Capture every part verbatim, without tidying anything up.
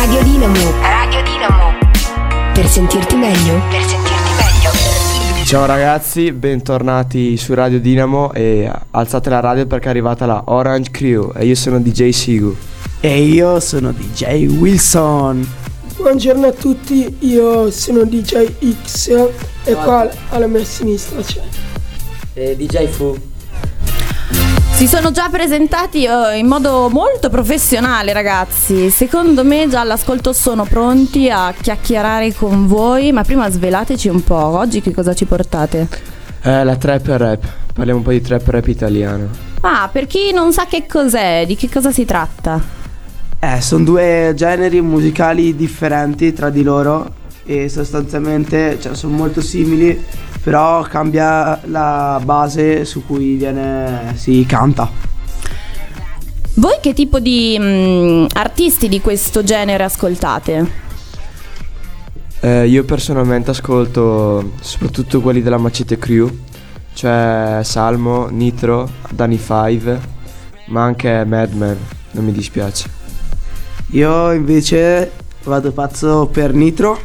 Radio Dinamo. Radio Dinamo. Per sentirti meglio. Per sentirti meglio. Ciao ragazzi, bentornati su Radio Dinamo e alzate la radio perché è arrivata la Orange Crew e io sono D J Sigu. E io sono D J Wilson. Buongiorno a tutti, io sono D J X e qua alla mia sinistra c'è e D J Fu. Si sono già presentati uh, in modo molto professionale, ragazzi. Secondo me già all'ascolto sono pronti a chiacchierare con voi. Ma prima svelateci un po'. Oggi che cosa ci portate? Eh, la trap rap. Parliamo un po' di trap rap italiano. Ah, per chi non sa che cos'è, di che cosa si tratta? Eh, sono due generi musicali differenti tra di loro e sostanzialmente, cioè, sono molto simili, però cambia la base su cui viene si canta. Voi che tipo di mh, artisti di questo genere ascoltate? Eh, io personalmente ascolto soprattutto quelli della Macete Crew, cioè Salmo, Nitro, Danny Five, ma anche Madman, non mi dispiace. Io invece vado pazzo per Nitro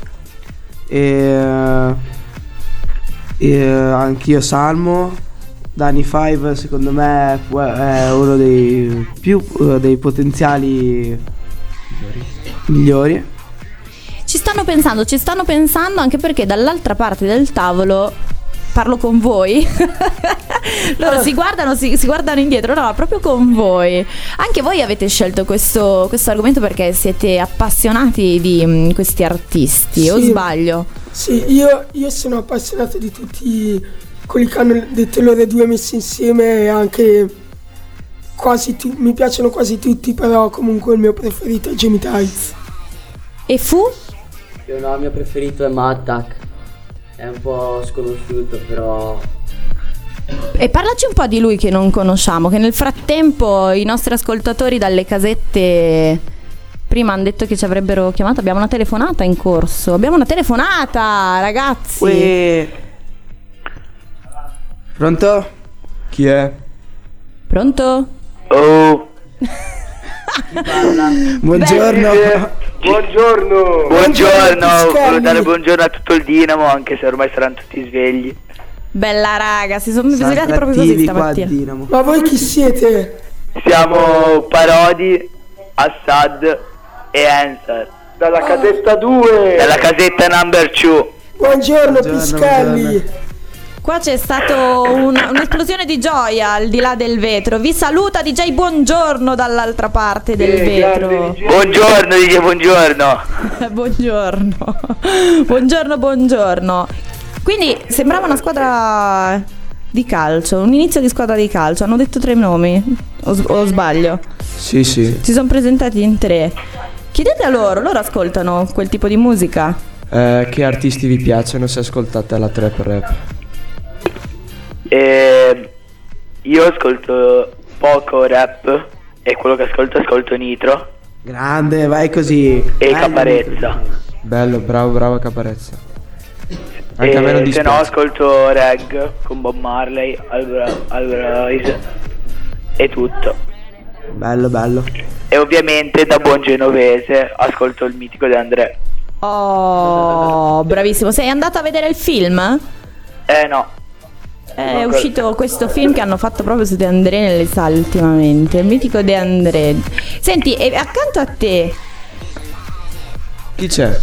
e, e anch'io Salmo. Danny Five secondo me è uno dei più dei potenziali migliori. Ci stanno pensando, ci stanno pensando anche perché dall'altra parte del tavolo parlo con voi. Loro si guardano, si, si guardano indietro, no, proprio con voi. Anche voi avete scelto questo, questo argomento perché siete appassionati di um, questi artisti, sì, o sbaglio? Sì, io, io sono appassionato di tutti quelli che hanno detto loro due messi insieme e anche quasi tu, mi piacciono quasi tutti, però comunque il mio preferito è Jamie Tights. E Fu? Io no, il mio preferito è Maddak. È un po' sconosciuto, però. E parlaci un po' di lui che non conosciamo, che nel frattempo i nostri ascoltatori dalle casette prima hanno detto che ci avrebbero chiamato. Abbiamo una telefonata in corso. Abbiamo una telefonata, ragazzi. Uè. Pronto? Chi è? Pronto? Oh. Buongiorno. Buongiorno. Buongiorno. Volevo dare buongiorno a tutto il Dinamo, anche se ormai saranno tutti svegli. Bella raga, si sono svegliati proprio così stamattina. Ma voi chi siete? Siamo Parodi, Assad e Ansar. Dalla casetta due. Dalla casetta number two. Buongiorno, buongiorno Piscarli. Buongiorno. Qua c'è stato un, un'esplosione di gioia al di là del vetro. Vi saluta D J Buongiorno dall'altra parte del eh, vetro. Buongiorno D J Buongiorno. Buongiorno. Buongiorno, buongiorno. Quindi sembrava una squadra di calcio, un inizio di squadra di calcio. Hanno detto tre nomi, o, o sbaglio? Sì, sì. Si sono presentati in tre. Chiedete a loro, loro ascoltano quel tipo di musica? Eh, che artisti vi piacciono se ascoltate la trap rap? Eh, io ascolto poco rap e quello che ascolto ascolto Nitro. Grande, vai così. E Caparezza. Bello, bravo, bravo Caparezza. Anche e a me non dispiace. Se no ascolto reg con Bob Marley, Alvarez e tutto. Bello, bello. E ovviamente da buon genovese ascolto il mitico De André. Oh, bravissimo. Sei andato a vedere il film? Eh no. È uscito questo film che hanno fatto proprio su De André nelle sale ultimamente, il mitico De André. Senti, e accanto a te chi c'è?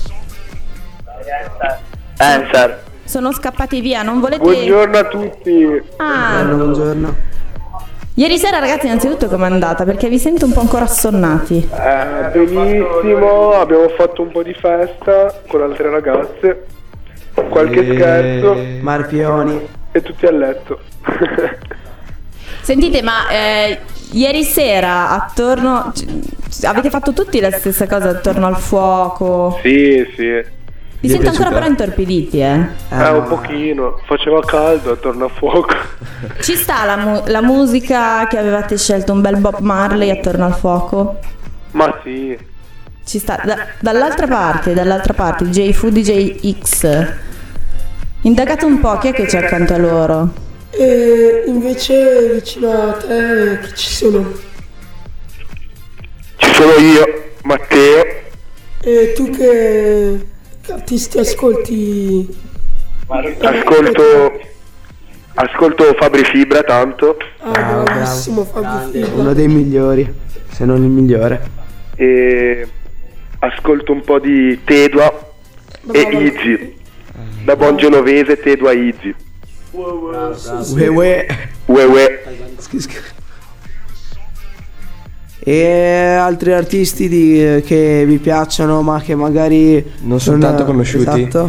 Ansar. Sono scappati via, non volete... Buongiorno a tutti. Ah, buongiorno. Ieri sera ragazzi, innanzitutto com'è andata? Perché vi sento un po' ancora assonnati. Eh, benissimo, abbiamo fatto un po' di festa con altre ragazze, qualche e... scherzo. Marpioni. E tutti a letto. Sentite, ma eh, ieri sera attorno c- avete fatto tutti la stessa cosa attorno al fuoco? Sì, sì. Vi sento ancora però intorpiditi, eh? Eh, un pochino. Faceva caldo attorno a fuoco. Ci sta la, mu- la musica che avevate scelto, un bel Bob Marley attorno al fuoco? Ma sì. Ci sta. Da- dall'altra parte, dall'altra parte, D J Fu, D J X. Indagate un po', chi è che c'è accanto a loro? E invece vicino a te chi ci sono? Ci sono io, Matteo E tu che, che artisti ascolti? Ascolto, ascolto Fabri Fibra tanto. Ah, bravissimo Fabri Fibra. Uno dei migliori, se non il migliore. E ascolto un po' di Tedua e Izzy. Da buon genovese, Tedua Izzy. Ue ue. Ue ue. E altri artisti di, che vi piacciono ma che magari non sono tanto conosciuti. Esatto.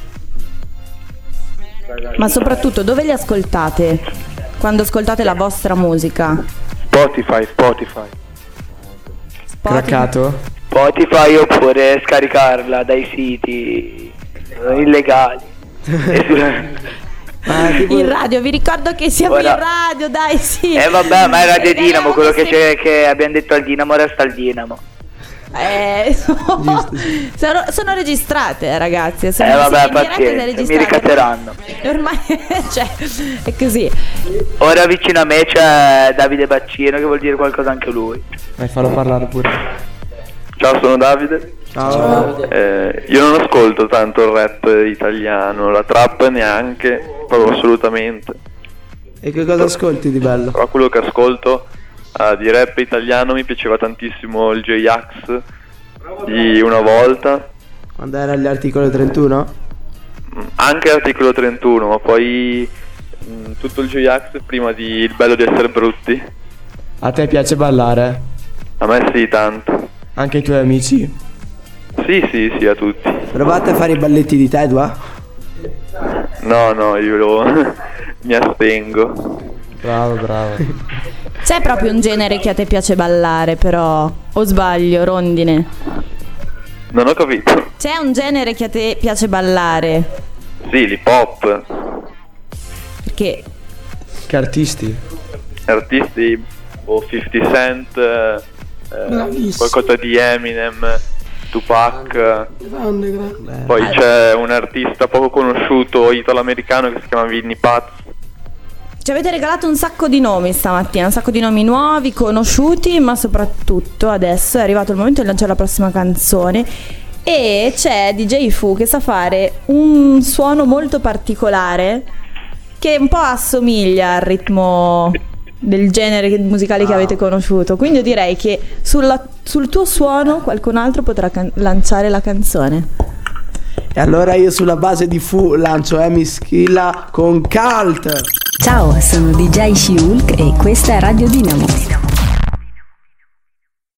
Ma soprattutto dove li ascoltate? Quando ascoltate la vostra musica? Spotify, Spotify. Craccato? Spotify oppure scaricarla dai siti illegali. Ah, tipo... In radio, vi ricordo che siamo Ora... in radio, dai, sì. Eh vabbè, ma è Radio Dinamo, quello che, c'è, che abbiamo detto al Dinamo resta al Dinamo. Eh, no. sono, sono registrate, ragazzi. Sono eh vabbè, pazienza, mi ricatteranno. Ormai, cioè, è così. Ora vicino a me c'è Davide Baccino, che vuol dire qualcosa anche lui. Vai, fallo parlare pure. Ciao, sono Davide. Ciao. Ciao. Eh, io non ascolto tanto il rap italiano, la trap neanche, proprio assolutamente. E che cosa ascolti di bello? Però quello che ascolto uh, di rap italiano mi piaceva tantissimo il J-Ax di Una Volta. Quando era agli articolo trentuno? Anche articolo trentuno, ma poi mh, tutto il J-Ax prima di Il bello di essere brutti. A te piace ballare? A me sì, tanto. Anche ai tuoi amici? Sì, sì, sì, a tutti. Provate a fare i balletti di Tedua? No, no, io lo... mi astengo. Bravo, bravo. C'è proprio un genere che a te piace ballare, però, o sbaglio, Rondine? Non ho capito. C'è un genere che a te piace ballare? Sì, l'hip hop. Perché? Che artisti? Artisti, o cinquanta Cent, eh, qualcosa di Eminem, Tupac. Grande, grande. Poi c'è un artista poco conosciuto italo-americano che si chiama Vinny Paz. Ci avete regalato un sacco di nomi stamattina, un sacco di nomi nuovi, conosciuti, ma soprattutto adesso è arrivato il momento di lanciare la prossima canzone e c'è D J Fu che sa fare un suono molto particolare che un po' assomiglia al ritmo del genere musicale che avete conosciuto, quindi io direi che sulla, sul tuo suono qualcun altro potrà can- lanciare la canzone. E allora io sulla base di Fu lancio Amy Schilla con Cult. Ciao, sono D J Shulk e questa è Radio Dinamo.